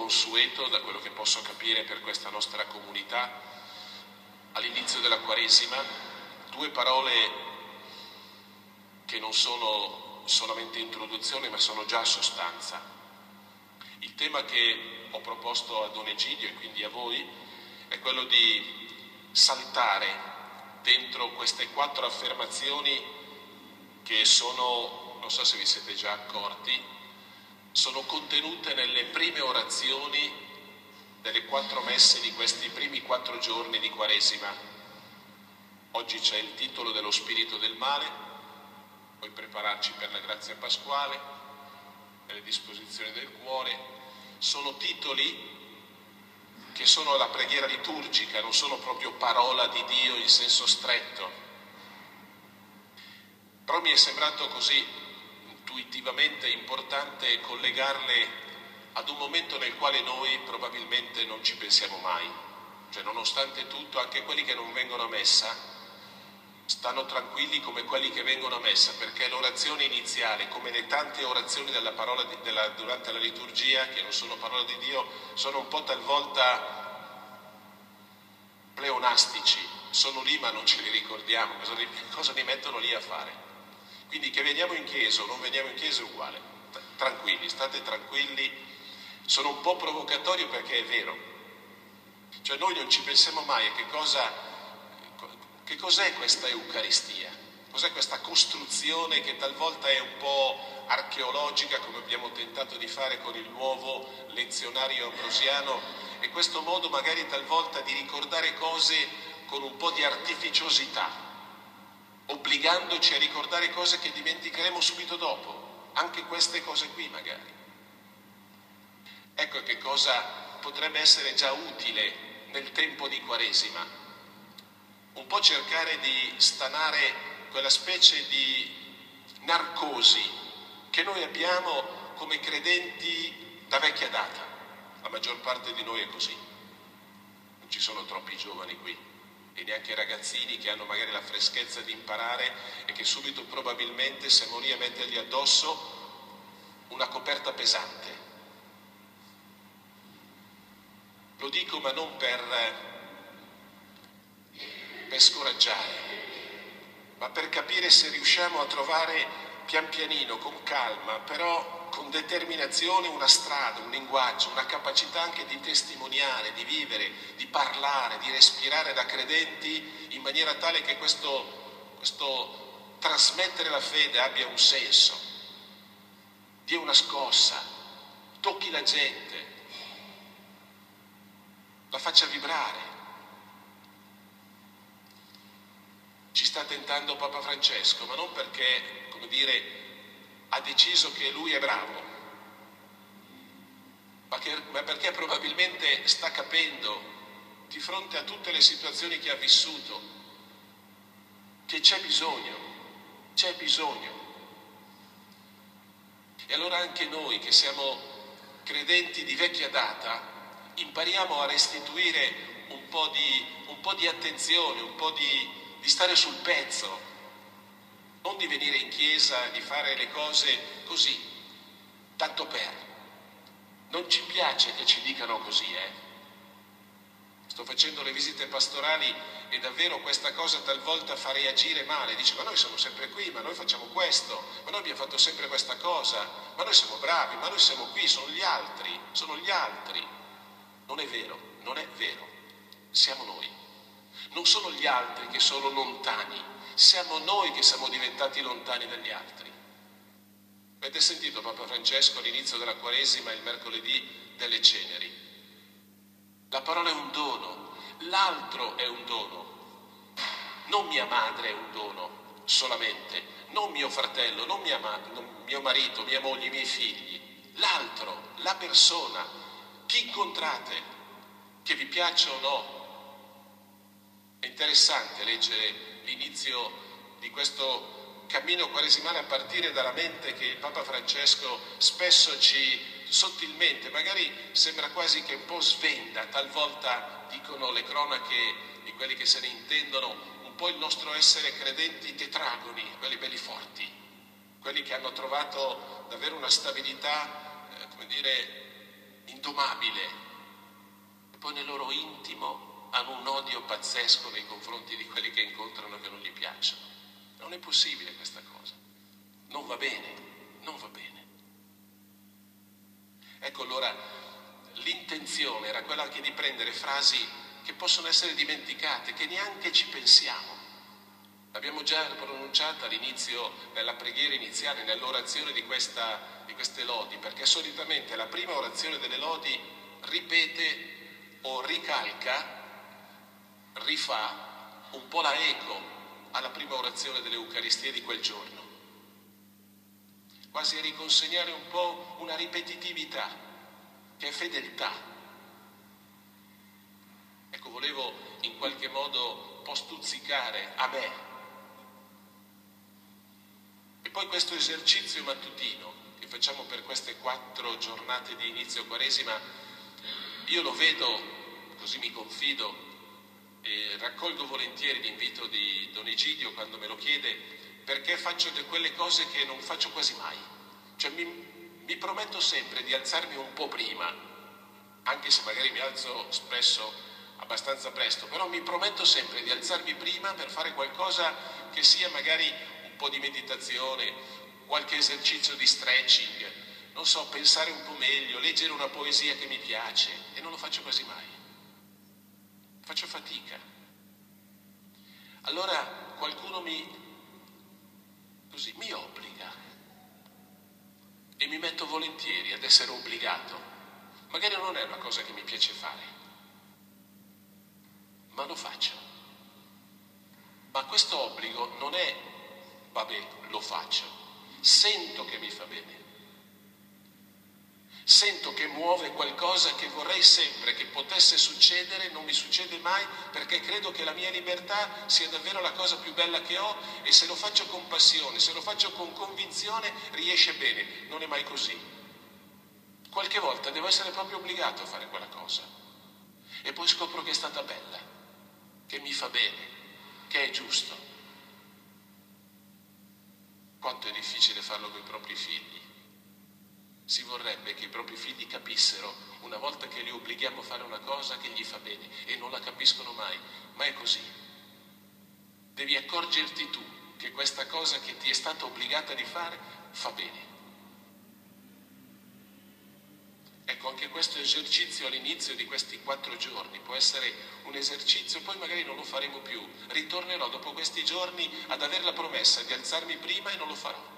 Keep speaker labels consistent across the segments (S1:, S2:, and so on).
S1: consueto, da quello che posso capire per questa nostra comunità, all'inizio della Quaresima, due parole che non sono solamente introduzione ma sono già sostanza. Il tema che ho proposto a Don Egidio e quindi a voi è quello di saltare dentro queste 4 affermazioni che sono, non so se vi siete già accorti, sono contenute nelle prime orazioni delle 4 messe di questi primi 4 giorni di Quaresima. Oggi c'è il titolo dello spirito del male, poi prepararci per la grazia pasquale, le disposizioni del cuore. Sono titoli che sono la preghiera liturgica, non sono proprio parola di Dio in senso stretto. Però mi è sembrato così intuitivamente importante collegarle ad un momento nel quale noi probabilmente non ci pensiamo mai. Cioè, nonostante tutto, anche quelli che non vengono a messa stanno tranquilli come quelli che vengono a messa, perché l'orazione iniziale, come le tante orazioni della parola durante la liturgia, che non sono parola di Dio, sono un po' talvolta pleonastici, sono lì ma non ce li ricordiamo, cosa li mettono lì a fare? Quindi che veniamo in chiesa o non veniamo in chiesa è uguale, tranquilli, state tranquilli. Sono un po' provocatorio perché è vero, cioè noi non ci pensiamo mai a che cos'è questa Eucaristia, cos'è questa costruzione che talvolta è un po' archeologica, come abbiamo tentato di fare con il nuovo lezionario ambrosiano, e questo modo magari talvolta di ricordare cose con un po' di artificiosità, obbligandoci a ricordare cose che dimenticheremo subito dopo, anche queste cose qui magari. Ecco che cosa potrebbe essere già utile nel tempo di Quaresima, un po' cercare di stanare quella specie di narcosi che noi abbiamo come credenti da vecchia data. La maggior parte di noi è così, non ci sono troppi giovani qui e neanche ragazzini che hanno magari la freschezza di imparare e che subito probabilmente siamo lì a mettergli addosso una coperta pesante. Lo dico ma non per scoraggiare, ma per capire se riusciamo a trovare pian pianino, con calma, però con determinazione, una strada, un linguaggio, una capacità anche di testimoniare, di vivere, di parlare, di respirare da credenti in maniera tale che questo trasmettere la fede abbia un senso, dia una scossa, tocchi la gente, la faccia vibrare. Ci sta tentando Papa Francesco, ma non perché, come dire, ha deciso che lui è bravo, ma perché probabilmente sta capendo, di fronte a tutte le situazioni che ha vissuto, che c'è bisogno. E allora anche noi che siamo credenti di vecchia data, impariamo a restituire un po' di attenzione, un po' di stare sul pezzo, non di venire in chiesa, di fare le cose così, tanto per. Non ci piace che ci dicano così, Sto facendo le visite pastorali e davvero questa cosa talvolta fa reagire male. Dice, ma noi siamo sempre qui, ma noi facciamo questo, ma noi abbiamo fatto sempre questa cosa, ma noi siamo bravi, ma noi siamo qui, sono gli altri. Non è vero, siamo noi. Non sono gli altri che sono lontani, siamo noi che siamo diventati lontani dagli altri. Avete sentito Papa Francesco all'inizio della Quaresima, il mercoledì delle Ceneri? La parola è un dono, l'altro è un dono. Non mia madre è un dono solamente, non mio fratello, non mio marito, mia moglie, i miei figli. L'altro, la persona, chi incontrate, che vi piaccia o no. È interessante leggere l'inizio di questo cammino quaresimale a partire dalla mente che il Papa Francesco spesso sottilmente, magari sembra quasi che un po' svenda, talvolta dicono le cronache di quelli che se ne intendono, un po' il nostro essere credenti tetragoni, quelli belli forti, quelli che hanno trovato davvero una stabilità, indomabile, e poi nel loro intimo hanno un odio pazzesco nei confronti di quelli che incontrano che non gli piacciono. Non è possibile questa cosa. Non va bene, non va bene. Ecco, allora l'intenzione era quella anche di prendere frasi che possono essere dimenticate, che neanche ci pensiamo. L'abbiamo già pronunciata all'inizio, nella preghiera iniziale, nell'orazione di queste lodi, perché solitamente la prima orazione delle lodi ripete o ricalca, rifà un po' la eco alla prima orazione dell'Eucaristia di quel giorno. Quasi a riconsegnare un po' una ripetitività, che è fedeltà. Ecco, volevo in qualche modo un po' stuzzicare a me. E poi questo esercizio mattutino che facciamo per queste 4 giornate di inizio Quaresima, io lo vedo, così mi confido, e raccolgo volentieri l'invito di Don Egidio quando me lo chiede, perché faccio quelle cose che non faccio quasi mai. Cioè mi prometto sempre di alzarmi un po' prima, anche se magari mi alzo spesso abbastanza presto, però mi prometto sempre di alzarmi prima per fare qualcosa che sia magari un po' di meditazione, qualche esercizio di stretching, non so, pensare un po' meglio, leggere una poesia che mi piace, e non lo faccio quasi mai. Faccio fatica. Allora qualcuno mi obbliga e mi metto volentieri ad essere obbligato. Magari non è una cosa che mi piace fare, ma lo faccio. Ma questo obbligo non è, vabbè, lo faccio. Sento che mi fa bene. Sento che muove qualcosa che vorrei sempre che potesse succedere, non mi succede mai, perché credo che la mia libertà sia davvero la cosa più bella che ho, e se lo faccio con passione, se lo faccio con convinzione, riesce bene. Non è mai così. Qualche volta devo essere proprio obbligato a fare quella cosa, e poi scopro che è stata bella, che mi fa bene, che è giusto. Quanto è difficile farlo con i propri figli. Si vorrebbe che i propri figli capissero, una volta che li obblighiamo a fare una cosa, che gli fa bene, e non la capiscono mai, ma è così. Devi accorgerti tu che questa cosa che ti è stata obbligata di fare fa bene. Ecco, anche questo esercizio all'inizio di questi 4 giorni può essere un esercizio, poi magari non lo faremo più. Ritornerò dopo questi giorni ad avere la promessa di alzarmi prima, e non lo farò.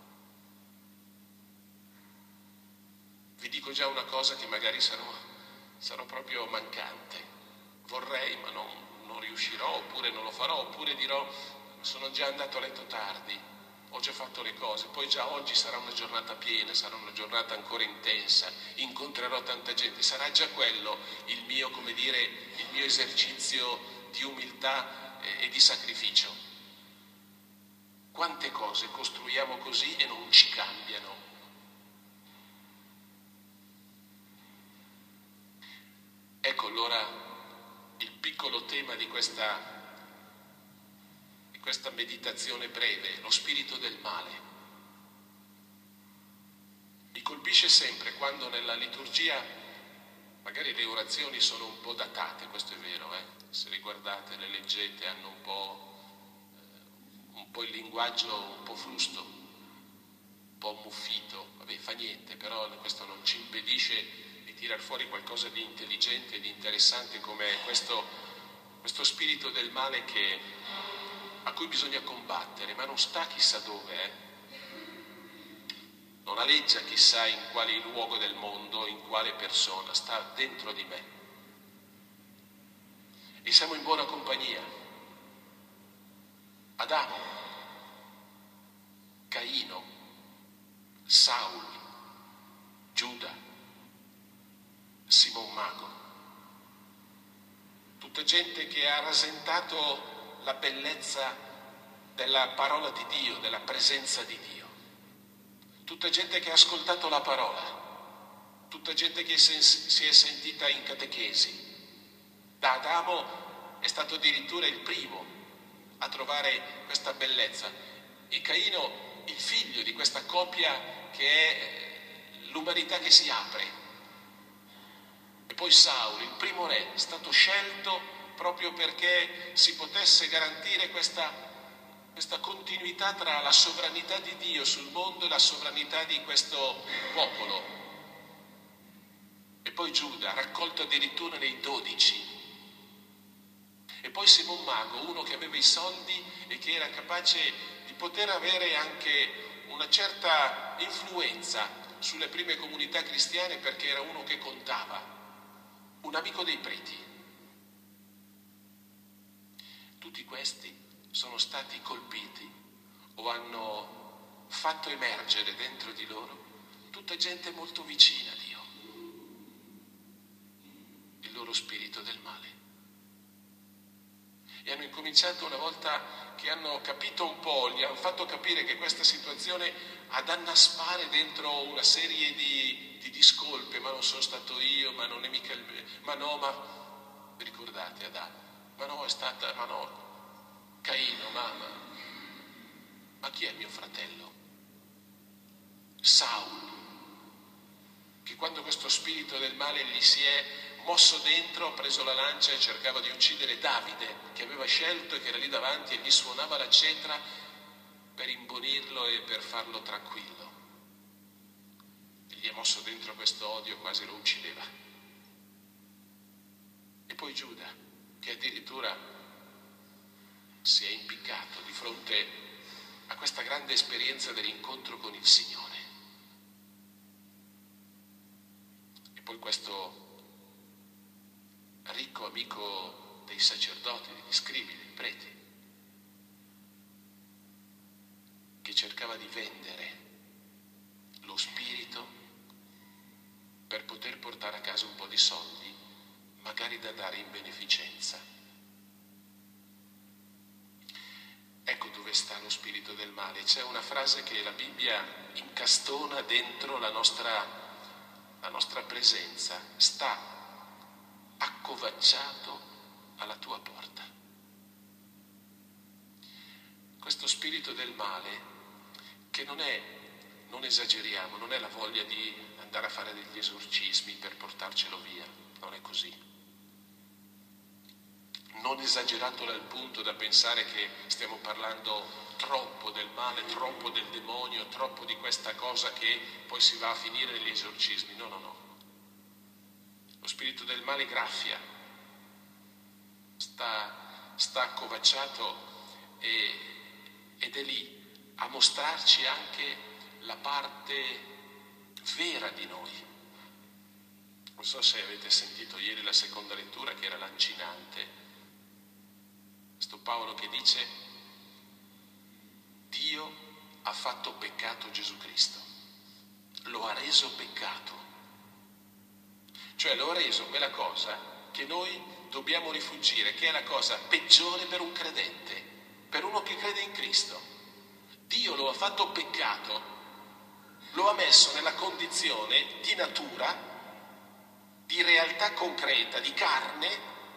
S1: Vi dico già una cosa che magari sarò proprio mancante. Vorrei, ma non riuscirò, oppure non lo farò, oppure dirò: sono già andato a letto tardi, ho già fatto le cose, poi già oggi sarà una giornata piena, sarà una giornata ancora intensa, incontrerò tanta gente, sarà già quello il mio, come dire, il mio esercizio di umiltà e di sacrificio. Quante cose costruiamo così e non ci cambiano. Ecco allora il piccolo tema di questa meditazione breve, lo spirito del male. Mi colpisce sempre quando nella liturgia, magari le orazioni sono un po' datate, questo è vero, se le guardate, le leggete, hanno un po' il linguaggio un po' frusto, un po' ammuffito, vabbè, fa niente, però questo non ci impedisce di tirar fuori qualcosa di intelligente e di interessante, come questo spirito del male a cui bisogna combattere, ma non sta chissà dove, non aleggia chissà in quale luogo del mondo, in quale persona, sta dentro di me. E siamo in buona compagnia. Adamo, Caino, Saul, Giuda, Simon Mago. Tutta gente che ha rasentato la bellezza della parola di Dio, della presenza di Dio. Tutta gente che ha ascoltato la parola, tutta gente che si è sentita in catechesi. Da Adamo è stato addirittura il primo a trovare questa bellezza. E Caino, il figlio di questa coppia che è l'umanità che si apre, poi Saulo, il primo re, è stato scelto proprio perché si potesse garantire questa continuità tra la sovranità di Dio sul mondo e la sovranità di questo popolo. E poi Giuda, raccolto addirittura nei 12. E poi Simon Mago, uno che aveva i soldi e che era capace di poter avere anche una certa influenza sulle prime comunità cristiane perché era uno che contava, un amico dei preti. Tutti questi sono stati colpiti o hanno fatto emergere dentro di loro tutta gente molto vicina a Dio, il loro spirito del male. E hanno incominciato, una volta che hanno capito un po', gli hanno fatto capire che questa situazione ad annaspare dentro una serie di discolpe, ma non sono stato io, ma non è mica il mio, ma no, ma vi ricordate Adamo? Ma no, è stata, ma no, Caino, ma chi è mio fratello? Saulo, che quando questo spirito del male gli si è mosso dentro, ha preso la lancia e cercava di uccidere Davide, che aveva scelto e che era lì davanti e gli suonava la cetra per imbonirlo e per farlo tranquillo. E gli è mosso dentro questo odio, quasi lo uccideva. E poi Giuda, che addirittura si è impiccato di fronte a questa grande esperienza dell'incontro con il Signore. E poi questo ricco amico dei sacerdoti, degli scribi, dei preti, che cercava di vendere lo spirito per poter portare a casa un po' di soldi, magari da dare in beneficenza. Ecco dove sta lo spirito del male. C'è una frase che la Bibbia incastona dentro la nostra presenza: sta accovacciato alla tua porta. Questo spirito del male, che non esageriamo, non è la voglia di andare a fare degli esorcismi per portarcelo via, non è così. Non esagerato dal punto da pensare che stiamo parlando troppo del male, troppo del demonio, troppo di questa cosa che poi si va a finire negli esorcismi. No, no, no. Lo spirito del male graffia, sta accovacciato ed è lì a mostrarci anche la parte vera di noi. Non so se avete sentito ieri la seconda lettura, che era lancinante. Questo Paolo che dice: Dio ha fatto peccato Gesù Cristo, lo ha reso peccato. Cioè lo ha reso quella cosa che noi dobbiamo rifugire, che è la cosa peggiore per un credente, per uno che crede in Cristo. Dio lo ha fatto peccato, lo ha messo nella condizione di natura, di realtà concreta, di carne,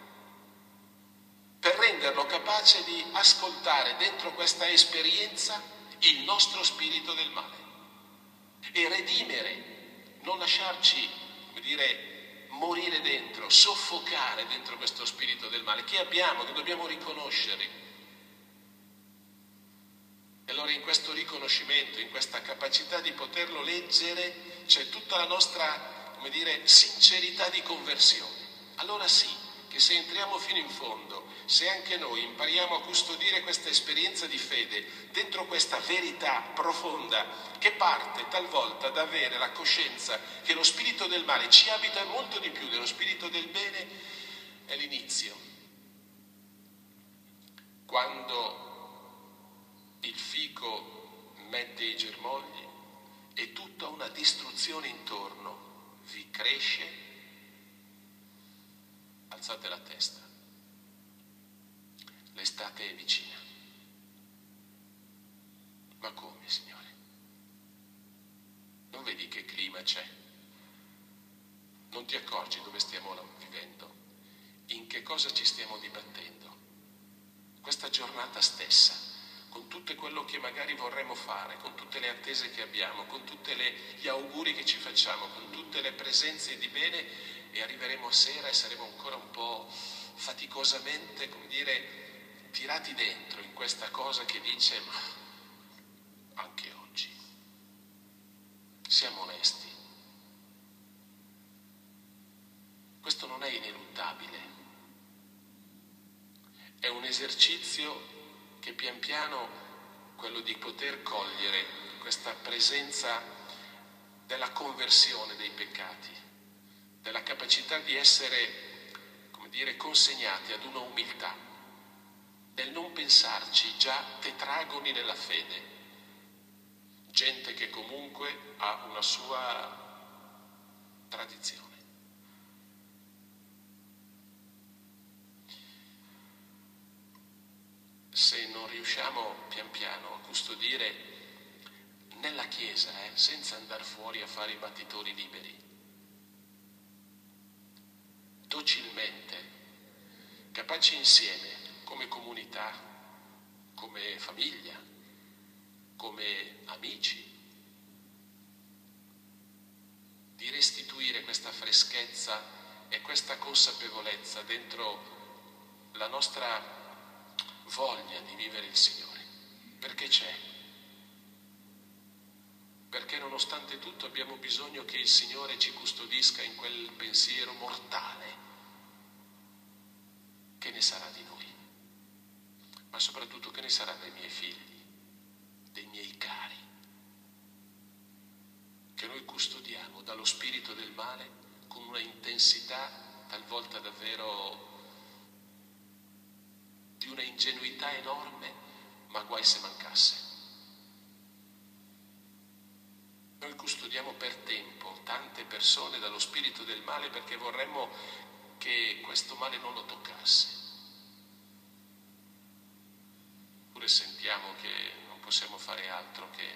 S1: per renderlo capace di ascoltare dentro questa esperienza il nostro spirito del male e redimere, non lasciarci, come dire, morire dentro, soffocare dentro questo spirito del male che abbiamo, che dobbiamo riconoscere. E allora in questo riconoscimento, in questa capacità di poterlo leggere, c'è tutta la nostra, come dire, sincerità di conversione. Allora sì, che se entriamo fino in fondo, se anche noi impariamo a custodire questa esperienza di fede dentro questa verità profonda che parte talvolta da avere la coscienza che lo spirito del male ci abita molto di più dello spirito del bene, è l'inizio. Quando il fico mette i germogli e tutta una distruzione intorno vi cresce, alzate la testa, l'estate è vicina. Ma come, Signore? Non vedi che clima c'è? Non ti accorgi dove stiamo vivendo? In che cosa ci stiamo dibattendo? Questa giornata stessa, con tutto quello che magari vorremmo fare, con tutte le attese che abbiamo, con tutti gli auguri che ci facciamo, con tutte le presenze di bene, e arriveremo a sera e saremo ancora un po' faticosamente, come dire, tirati dentro in questa cosa che dice: ma anche oggi siamo onesti. Questo non è ineluttabile, è un esercizio che pian piano, quello di poter cogliere questa presenza della conversione dei peccati, della capacità di essere, come dire, consegnati ad una umiltà, del non pensarci già tetragoni nella fede, gente che comunque ha una sua tradizione. Se non riusciamo pian piano a custodire nella Chiesa, senza andare fuori a fare i battitori liberi, docilmente, capaci insieme, come comunità, come famiglia, come amici, di restituire questa freschezza e questa consapevolezza dentro la nostra voglia di vivere il Signore, perché c'è. Perché nonostante tutto abbiamo bisogno che il Signore ci custodisca in quel pensiero mortale. Che ne sarà di noi? Ma soprattutto che ne sarà dei miei figli, dei miei cari, che noi custodiamo dallo spirito del male con una intensità talvolta davvero di una ingenuità enorme, ma guai se mancasse. Noi custodiamo per tempo tante persone dallo spirito del male perché vorremmo che questo male non lo toccasse. Eppure sentiamo che non possiamo fare altro che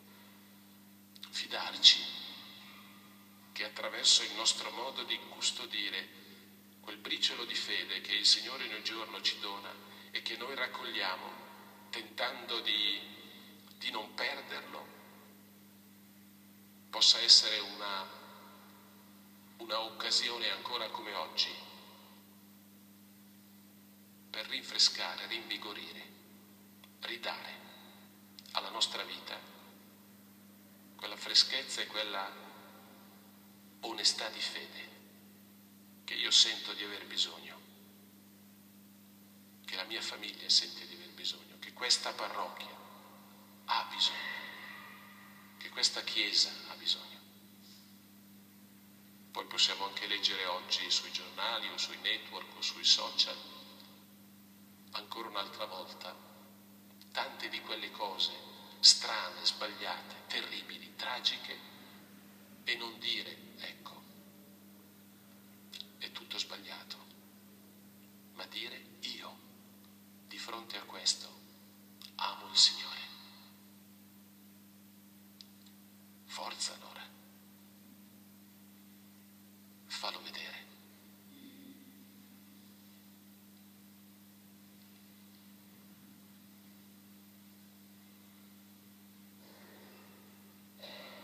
S1: fidarci che attraverso il nostro modo di custodire quel briciolo di fede che il Signore ogni giorno ci dona e che noi raccogliamo tentando di non perderlo, possa essere una occasione ancora come oggi per rinfrescare, rinvigorire, ridare alla nostra vita quella freschezza e quella onestà di fede che io sento di aver bisogno, che la mia famiglia sente di aver bisogno, che questa parrocchia ha bisogno, che questa Chiesa ha bisogno. Poi possiamo anche leggere oggi sui giornali o sui network o sui social, ancora un'altra volta, tante di quelle cose strane, sbagliate, terribili, tragiche, e non dire, ecco,